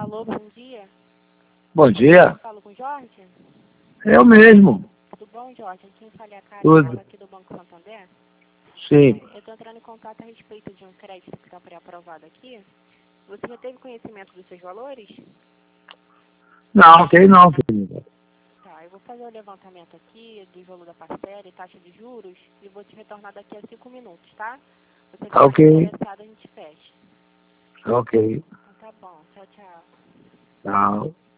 Alô, bom dia. Bom dia. Falo com o Jorge? Eu mesmo. Tudo bom, Jorge? Quem fala é a Karen, Tudo. aqui do Banco Santander. Sim. Eu estou entrando em contato a respeito de um crédito que está pré-aprovado aqui. Você já teve conhecimento dos seus valores? Não, tem não, filho. Tá, eu vou fazer o levantamento aqui do valor da parcela e taxa de juros e vou te retornar daqui a 5 minutos, tá? Você está Ok. interessado, a gente fecha. Ok. Então tá bom, tchau, tchau. Tchau.